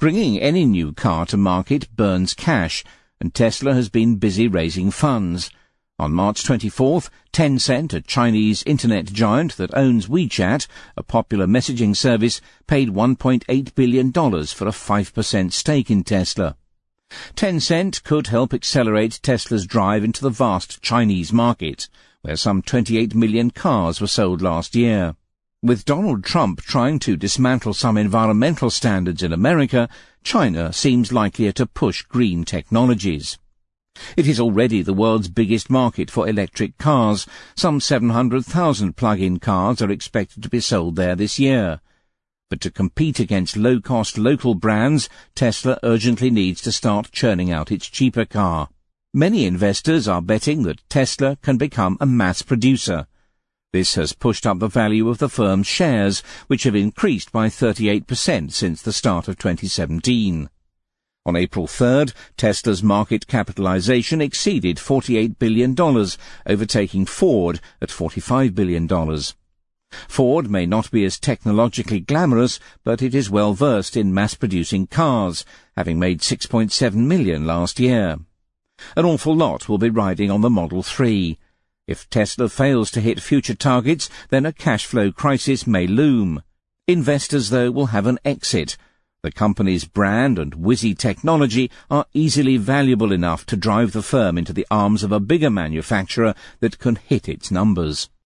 Bringing any new car to market burns cash, and Tesla has been busy raising funds. On March 24th, Tencent, a Chinese internet giant that owns WeChat, a popular messaging service, paid $1.8 billion for a 5% stake in Tesla. Tencent could help accelerate Tesla's drive into the vast Chinese market, where some 28 million cars were sold last year. With Donald Trump trying to dismantle some environmental standards in America, China seems likelier to push green technologies. It is already the world's biggest market for electric cars. Some 700,000 plug-in cars are expected to be sold there this year. But to compete against low-cost local brands, Tesla urgently needs to start churning out its cheaper car. Many investors are betting that Tesla can become a mass producer. This has pushed up the value of the firm's shares, which have increased by 38% since the start of 2017. On April 3rd, Tesla's market capitalization exceeded $48 billion, overtaking Ford at $45 billion. Ford may not be as technologically glamorous, but it is well versed in mass-producing cars, having made 6.7 million last year. An awful lot will be riding on the Model 3. If Tesla fails to hit future targets, then a cash flow crisis may loom. Investors, though, will have an exit. The company's brand and whizzy technology are easily valuable enough to drive the firm into the arms of a bigger manufacturer that can hit its numbers.